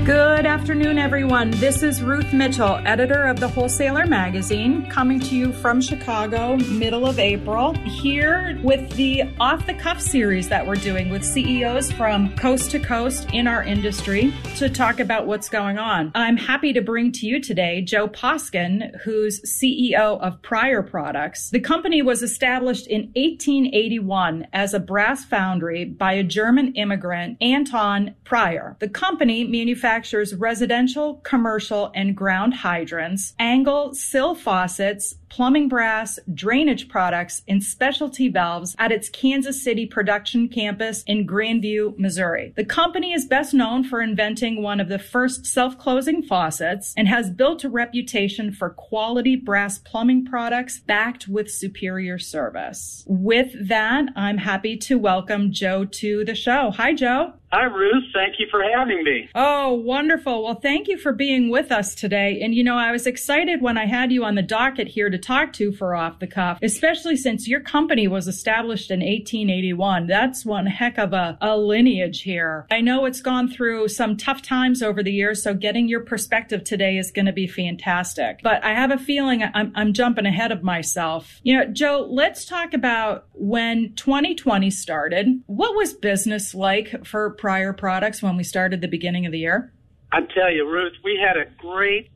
Good afternoon, everyone. This is Ruth Mitchell, editor of The Wholesaler magazine, coming to you from Chicago, middle of April, here with the Off the Cuff series that we're doing with CEOs from coast to coast in our industry to talk about what's going on. I'm happy to bring to you today Joe Poskin, who's CEO of Pryor Products. The company was established in 1881 as a brass foundry by a German immigrant, Anton Pryor. The company manufactures residential, commercial, and ground hydrants, angle sill faucets, plumbing brass, drainage products, and specialty valves at its Kansas City production campus in Grandview, Missouri. The company is best known for inventing one of the first self-closing faucets and has built a reputation for quality brass plumbing products backed with superior service. With that, I'm happy to welcome Joe to the show. Hi, Joe. Hi, Ruth. Thank you for having me. Oh, wonderful. Well, thank you for being with us today. And, I was excited when I had you on the docket here to talk to for Off the Cuff, especially since your company was established in 1881. That's one heck of a lineage here. I know it's gone through some tough times over the years, so getting your perspective today is going to be fantastic. But I have a feeling I'm jumping ahead of myself. Joe, let's talk about when 2020 started. What was business like for Pryor Products when we started the beginning of the year? I tell you, Ruth, we've had a great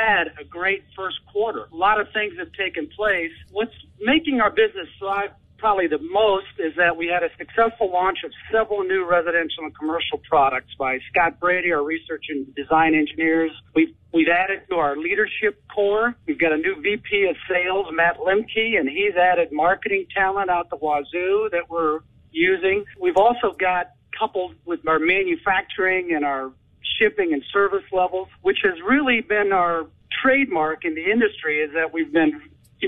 first quarter. A lot of things have taken place. What's making our business thrive probably the most is that we had a successful launch of several new residential and commercial products by Scott Brady, our research and design engineers. We've added to our leadership core. We've got a new VP of sales, Matt Lemke, and he's added marketing talent out the wazoo that we're using. We've also got, coupled with our manufacturing and our shipping and service levels, which has really been our trademark in the industry, is that we've been,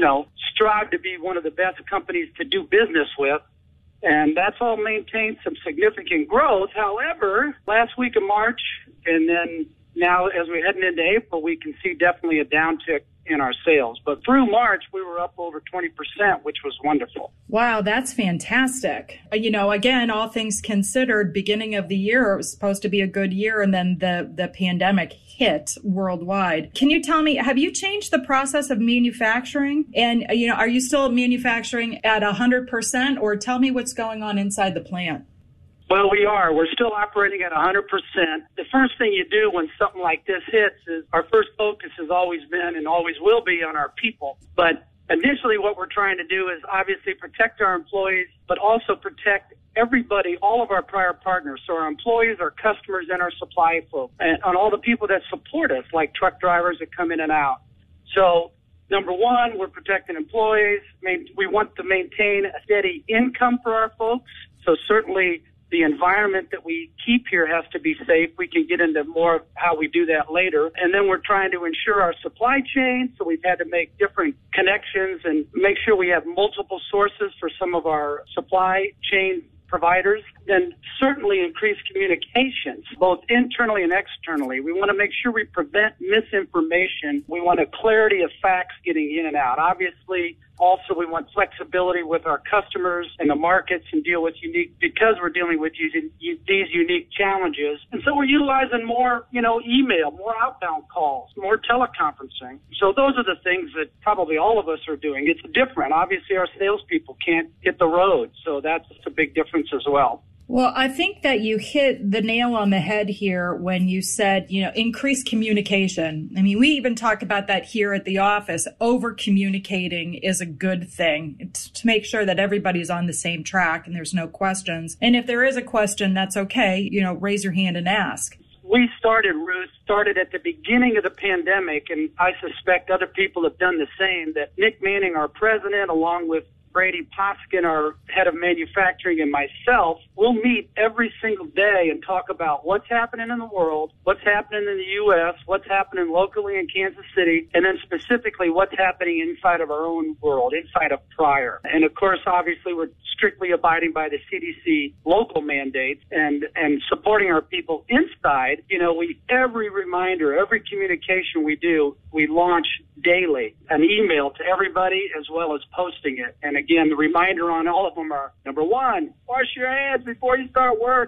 strive to be one of the best companies to do business with. And that's all maintained some significant growth. However, last week of March, and then now as we're heading into April, we can see definitely a downtick in our sales. But through March, we were up over 20%, which was wonderful. Wow, that's fantastic. Again, all things considered, beginning of the year, it was supposed to be a good year, and then the pandemic hit worldwide. Can you tell me, have you changed the process of manufacturing? And, are you still manufacturing at 100%, or tell me what's going on inside the plant? Well, we are. We're still operating at 100%. The first thing you do when something like this hits is our first focus has always been and always will be on our people. But initially what we're trying to do is obviously protect our employees, but also protect everybody, all of our Pryor partners, so our employees, our customers, and our supply folks, and all the people that support us, like truck drivers that come in and out. So number one, we're protecting employees. We want to maintain a steady income for our folks. So certainly the environment that we keep here has to be safe. We can get into more of how we do that later. And then we're trying to ensure our supply chain. So we've had to make different connections and make sure we have multiple sources for some of our supply chain providers. Then certainly increase communications, both internally and externally. We want to make sure we prevent misinformation. We want a clarity of facts getting in and out. Obviously, also, we want flexibility with our customers and the markets and deal with because we're dealing with these unique challenges. And so we're utilizing more, email, more outbound calls, more teleconferencing. So those are the things that probably all of us are doing. It's different. Obviously, our salespeople can't hit the road, so that's a big difference as well. Well, I think that you hit the nail on the head here when you said, increased communication. I mean, we even talk about that here at the office. Over communicating is a good thing. It's to make sure that everybody's on the same track and there's no questions. And if there is a question, that's okay. Raise your hand and ask. We started at the beginning of the pandemic, and I suspect other people have done the same, that Nick Manning, our president, along with Brady Poskin, our head of manufacturing, and myself, we'll meet every single day and talk about what's happening in the world, what's happening in the U.S., what's happening locally in Kansas City, and then specifically what's happening inside of our own world, inside of Pryor. And of course, obviously, we're strictly abiding by the CDC local mandates and supporting our people inside. Every reminder, every communication we do, we launch daily an email to everybody as well as posting it. And again, the reminder on all of them are, number one, wash your hands before you start work. And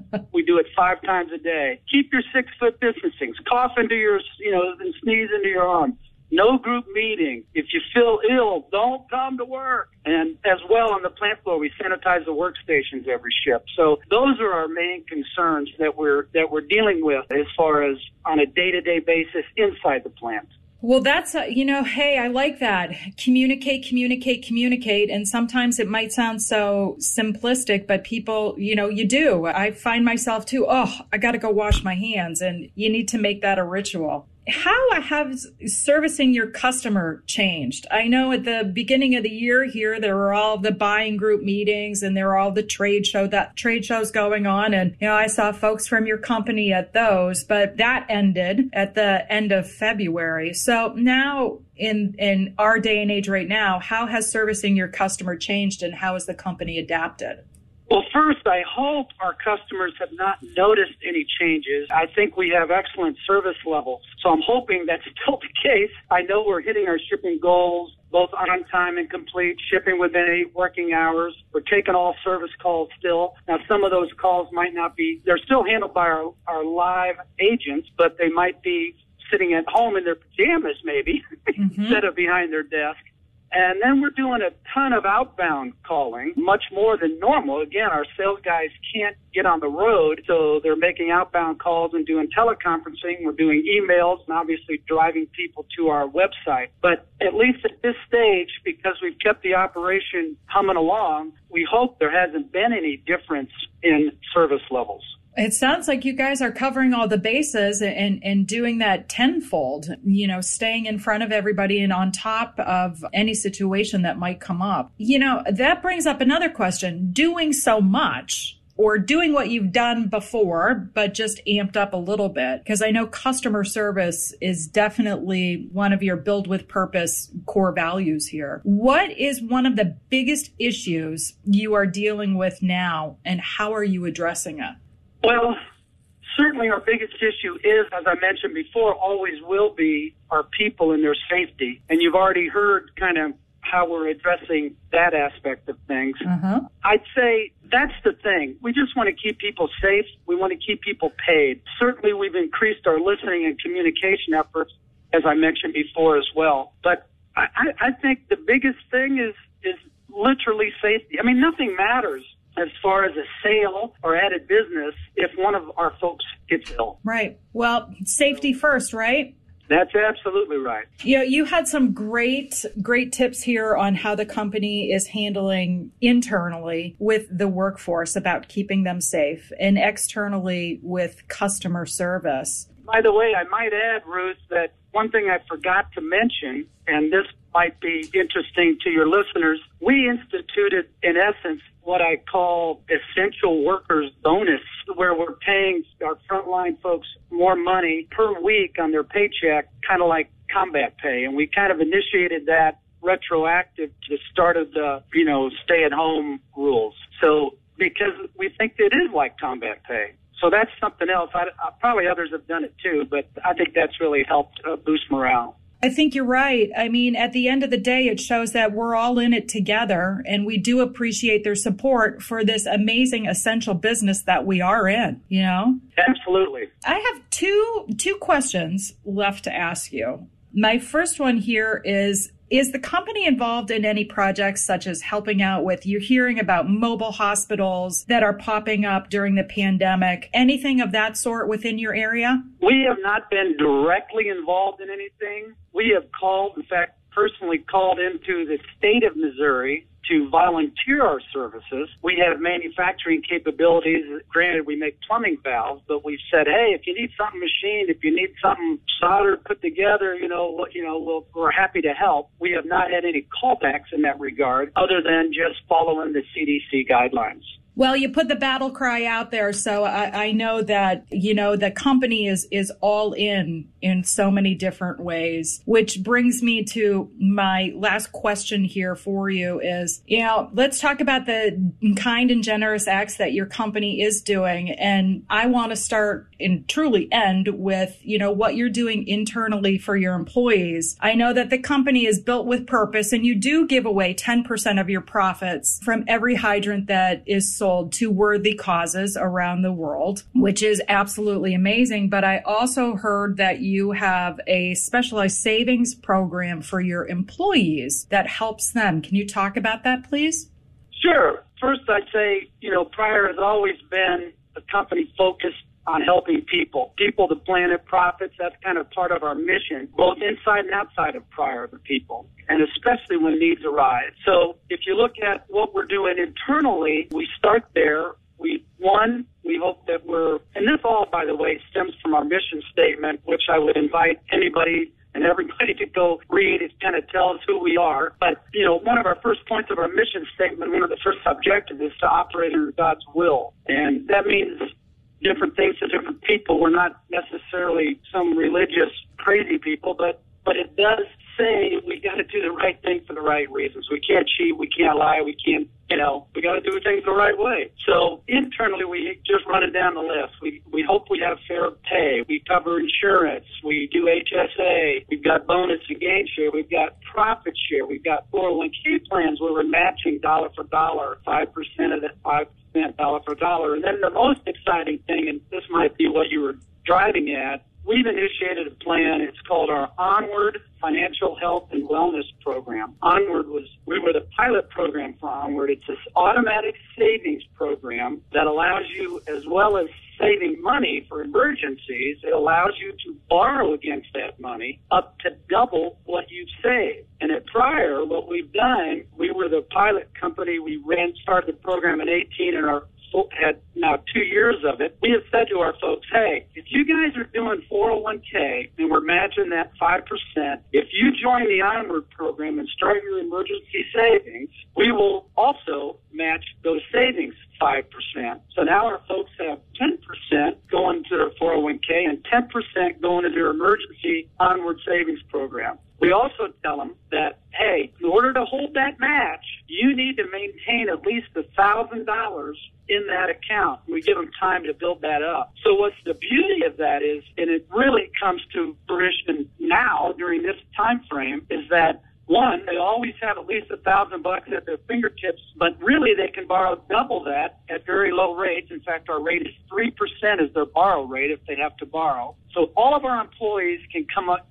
We do it 5 times a day. Keep your 6-foot distancing. Cough into your, and sneeze into your arm. No group meeting. If you feel ill, don't come to work. And as well on the plant floor, we sanitize the workstations every shift. So those are our main concerns that we're dealing with as far as on a day-to-day basis inside the plant. Well, that's, hey, I like that. Communicate. And sometimes it might sound so simplistic, but people, you do. I find myself too, I got to go wash my hands, and you need to make that a ritual. How has servicing your customer changed? I know at the beginning of the year here, there were all the buying group meetings and there were all the trade shows going on. And, I saw folks from your company at those, but that ended at the end of February. So now in our day and age right now, how has servicing your customer changed and how has the company adapted? Well, first, I hope our customers have not noticed any changes. I think we have excellent service levels, so I'm hoping that's still the case. I know we're hitting our shipping goals, both on time and complete, shipping within 8 working hours. We're taking all service calls still. Now, some of those calls might not be, they're still handled by our live agents, but they might be sitting at home in their pajamas maybe, instead of behind their desk. And then we're doing a ton of outbound calling, much more than normal. Again, our sales guys can't get on the road, so they're making outbound calls and doing teleconferencing. We're doing emails and obviously driving people to our website. But at least at this stage, because we've kept the operation humming along, we hope there hasn't been any difference in service levels. It sounds like you guys are covering all the bases and doing that tenfold, staying in front of everybody and on top of any situation that might come up. That brings up another question. Doing so much or doing what you've done before, but just amped up a little bit, because I know customer service is definitely one of your build with purpose core values here. What is one of the biggest issues you are dealing with now, and how are you addressing it? Well, certainly our biggest issue is, as I mentioned before, always will be our people and their safety. And you've already heard kind of how we're addressing that aspect of things. I'd say that's the thing. We just want to keep people safe. We want to keep people paid. Certainly we've increased our listening and communication efforts, as I mentioned before as well. But I think the biggest thing is literally safety. I mean, nothing matters as far as a sale or added business if one of our folks gets ill. Right. Well, safety first, right? That's absolutely right. You had some great tips here on how the company is handling internally with the workforce about keeping them safe and externally with customer service. By the way, I might add, Ruth, that one thing I forgot to mention, and this might be interesting to your listeners, we instituted, in essence, what I call essential workers bonus, where we're paying our frontline folks more money per week on their paycheck, kind of like combat pay. And we kind of initiated that retroactive to the start of the, stay-at-home rules. So because we think it is like combat pay. So that's something else. Probably others have done it too, but I think that's really helped boost morale. I think you're right. I mean, at the end of the day, it shows that we're all in it together, and we do appreciate their support for this amazing essential business that we are in, Absolutely. I have two questions left to ask you. My first one here is the company involved in any projects such as helping out with, you're hearing about mobile hospitals that are popping up during the pandemic, anything of that sort within your area? We have not been directly involved in anything. We have called, in fact, personally called into the state of Missouri to volunteer our services. We have manufacturing capabilities. Granted, we make plumbing valves, but we've said, hey, if you need something machined, if you need something soldered, put together, we're happy to help. We have not had any callbacks in that regard, other than just following the CDC guidelines. Well, you put the battle cry out there, so I know that, the company is all in so many different ways, which brings me to my last question here for you is, let's talk about the kind and generous acts that your company is doing. And I want to start and truly end with, what you're doing internally for your employees. I know that the company is built with purpose, and you do give away 10% of your profits from every hydrant that is sold sold to worthy causes around the world, which is absolutely amazing. But I also heard that you have a specialized savings program for your employees that helps them. Can you talk about that, please? Sure. First, I'd say, Prior has always been a company focused on helping people, the planet, profits. That's kind of part of our mission, both inside and outside of Prior, the people, and especially when needs arise. So if you look at what we're doing internally, we start there. We hope that and this all, by the way, stems from our mission statement, which I would invite anybody and everybody to go read. It kind of tells who we are. But, one of our first points of our mission statement, one of the first objectives is to operate under God's will. And that means different things to different people. We're not necessarily some religious crazy people, but it does say we got to do the right thing for the right reasons. We can't cheat. We can't lie. We can't, we got to do things the right way. So internally, we just run it down the list. We hope we have fair pay. We cover insurance. We do HSA. We've got bonus and gain share. We've got profit share. We've got 401k plans where we're matching dollar for dollar, 5% of that 5% dollar for dollar. And then the most exciting thing, and this might be what you were driving at, we've initiated a plan. It's called our Onward Financial Health and Wellness Program. We were the pilot program for Onward. It's this automatic savings program that allows you, as well as saving money for emergencies, it allows you to borrow against that money up to double what you've saved. And at Prior, what we've done, we were the pilot company. We started the program in 2018 and had now 2 years of it. We have said to our folks, hey, if you guys are doing 401k and we're matching that 5%, if you join the Onward program and start your emergency savings, we will also match those savings 5%. So now our folks have 10% going to their 401k and 10% going to their emergency Onward savings program. We also tell them that, hey, in order to hold that match, you need to maintain at least $1,000 in that account. We give them time to build that up. So what's the beauty of that is, and it really comes to fruition now during this time frame, is that one, they always have at least $1,000 at their fingertips, but really they can borrow double that at very low rates. In fact, our rate is 3% is their borrow rate if they have to borrow. So all of our employees can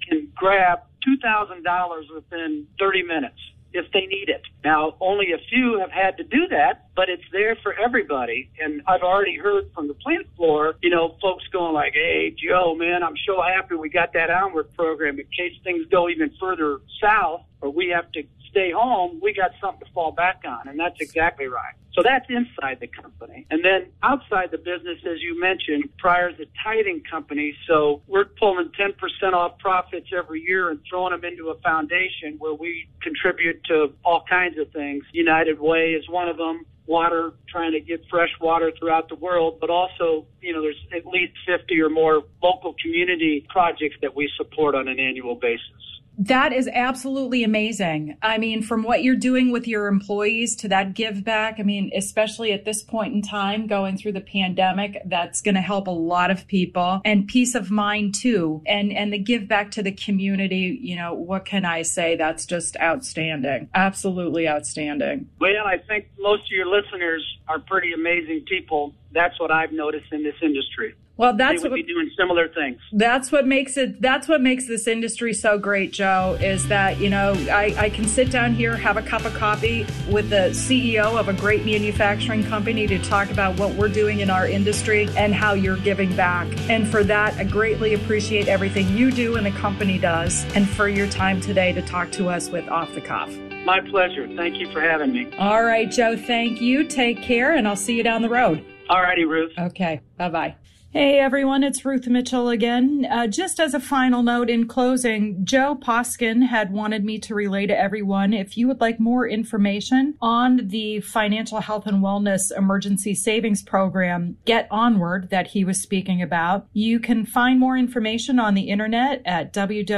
grab $2,000 within 30 minutes if they need it. Now, only a few have had to do that, but it's there for everybody. And I've already heard from the plant floor, folks going like, hey, Joe, man, I'm so happy we got that Onward program. In case things go even further south or we have to stay home, we got something to fall back on. And that's exactly right. So that's inside the company. And then outside the business, as you mentioned, Prior's a tithing company. So we're pulling 10% off profits every year and throwing them into a foundation where we contribute to all kinds of things. United Way is one of them. Water, trying to get fresh water throughout the world, but also, there's at least 50 or more local community projects that we support on an annual basis. That is absolutely amazing. I mean, from what you're doing with your employees to that give back, I mean, especially at this point in time, going through the pandemic, that's going to help a lot of people, and peace of mind too. And the give back to the community, what can I say? That's just outstanding. Absolutely outstanding. Well, I think most of your listeners are pretty amazing people. That's what I've noticed in this industry. Well, they would be doing similar things. That's what makes this industry so great, Joe, is that, I can sit down here, have a cup of coffee with the CEO of a great manufacturing company to talk about what we're doing in our industry and how you're giving back. And for that, I greatly appreciate everything you do and the company does, and for your time today to talk to us with Off the Cuff. My pleasure. Thank you for having me. All right, Joe, thank you. Take care, and I'll see you down the road. All righty, Ruth. Okay, bye-bye. Hey everyone, it's Ruth Mitchell again. Just as a final note in closing, Joe Poskin had wanted me to relay to everyone, if you would like more information on the Financial Health and Wellness Emergency Savings Program, Get Onward, that he was speaking about, you can find more information on the internet at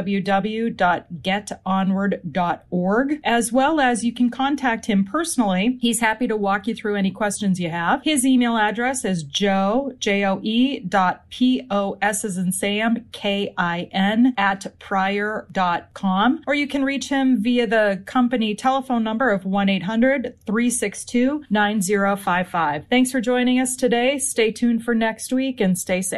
www.getonward.org, as well as you can contact him personally. He's happy to walk you through any questions you have. His email address is joe, J-O-E, P.O.S. as in Sam, K-I-N @Pryor.com. Or you can reach him via the company telephone number of 1-800-362-9055. Thanks for joining us today. Stay tuned for next week and stay safe.